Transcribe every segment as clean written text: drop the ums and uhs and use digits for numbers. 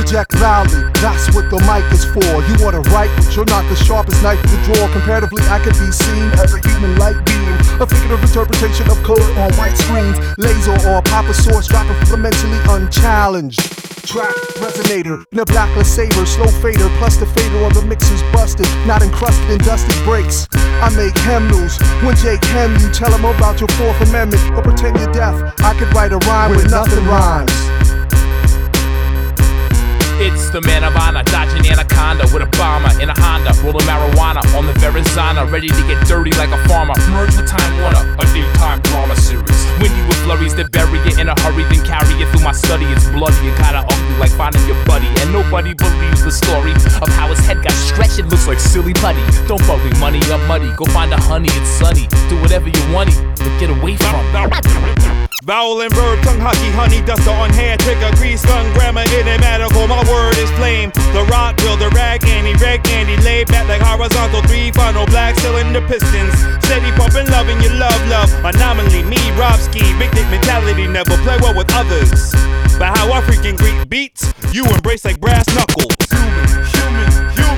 Project loudly, that's what the mic is for. You wanna write, but you're not the sharpest knife in the drawer. Comparatively, I could be seen as a human light beam, a figurative interpretation of color on white screens. Laser or Papa Source, dropping fundamentally unchallenged. Track resonator, in a blacklist saver, slow fader, plus the fader on the mixer's busted, not encrusted in dusted breaks. I make hymnals. When Jake hem you, tell him about your Fourth Amendment, or pretend you're deaf. I could write a rhyme with nothing rhymes. It's the man of honor, dodging anaconda with a bomber in a Honda, rolling marijuana on the Verizana, ready to get dirty like a farmer. Merge with Time Warner, a daytime drama series. Windy with flurries that bury it in a hurry, then carry it through my study. It's bloody and kinda ugly, like finding your buddy. And nobody believes the story of how his head got stretched. It looks like silly putty. Don't fuck with money or muddy. Go find a honey, it's sunny. Do whatever you want, but get away from Vowel and verb, tongue hockey, honey duster on hair trigger, grease gun, grammar, enigmatical. My word is flame. The rock drill, the rag Andy, red candy, laid back like horizontal, three final black cylinder pistons. Steady pumping, loving your love. Anomaly, me, Robski, big dick mentality, never play well with others. But how I freaking greet beats, you embrace like brass knuckles. Human.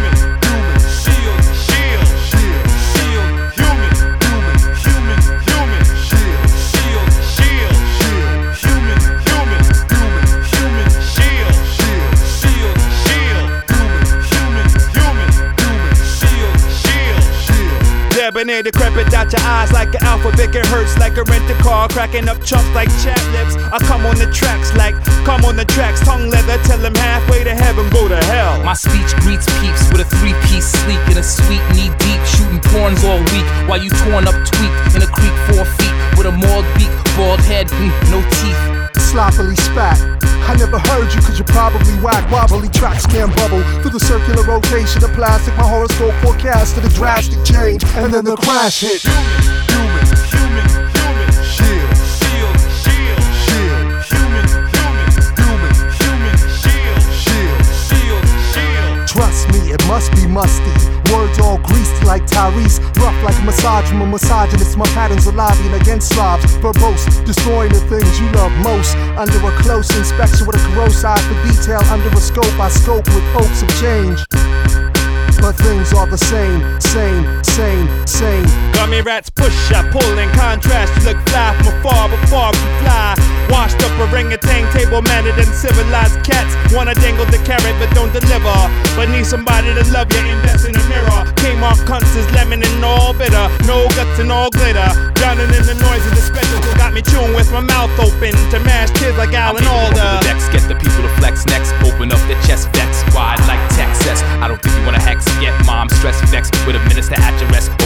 Debonair, decrepit out your eyes like an alphabet. It hurts like a rented car, cracking up chunks like chap lips. I come on the tracks like, come on the tracks. Tongue leather, tell them halfway to heaven, go to hell. My speech greets peeps with a three-piece sleek and a sweet knee deep, shooting porns all week while you torn up tweak in a creek 4 feet with a mauled beak, bald head, no teeth. Sloppily spat. I never heard you cause you're probably whack. Wobbly tracks can bubble through the circular rotation of plastic. My horoscope forecast to the drastic change, and then the crash hit. Human, shield. Trust me, it must be musty. Words all greased like Tyrese, rough like a massage from a misogynist. My patterns are lobbying against Slavs, verbose, destroying the things you love most. Under a close inspection with a corrosive eye for detail. Under a scope, I scope with hopes of change. But things are the same. Gummy rats push, I pull in contrast. You look fly from afar, but far from fly. Washed up orangutan, table mannered and civilized cats. Wanna dangle the carrot but don't deliver. But need somebody to love you, invest in a mirror. Came off cunts is lemon and all bitter. No guts and all glitter. Drowning in the noise of the spectacle. Got me chewing with my mouth open to mash kids like Alan Alda. Get the people to flex next. Open up their chest vex. Wide like Texas. I don't think you wanna hex. Get mom stress vexed with a minister at your rest.